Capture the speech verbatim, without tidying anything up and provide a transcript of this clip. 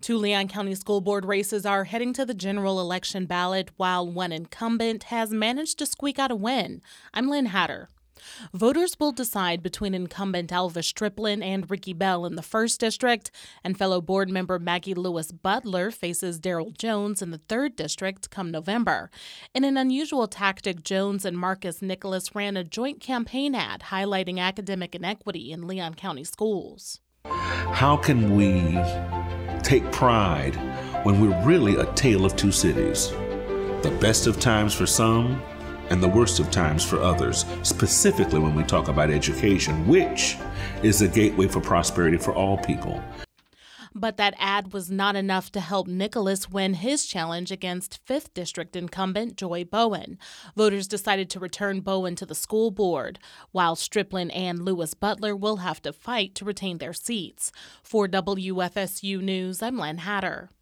Two Leon County School Board races are heading to the general election ballot, while one incumbent has managed to squeak out a win. I'm Lynn Hatter. Voters will decide between incumbent Elvis Striplin and Ricky Bell in the first district, and fellow board member Maggie Lewis Butler faces Daryl Jones in the third district come November. In an unusual tactic, Jones and Marcus Nicholas ran a joint campaign ad highlighting academic inequity in Leon County schools. How can we take pride when we're really a tale of two cities? The best of times for some and the worst of times for others, specifically when we talk about education, which is a gateway for prosperity for all people. But that ad was not enough to help Nicholas win his challenge against fifth District incumbent Joy Bowen. Voters decided to return Bowen to the school board, while Striplin and Lewis Butler will have to fight to retain their seats. For W F S U News, I'm Len Hatter.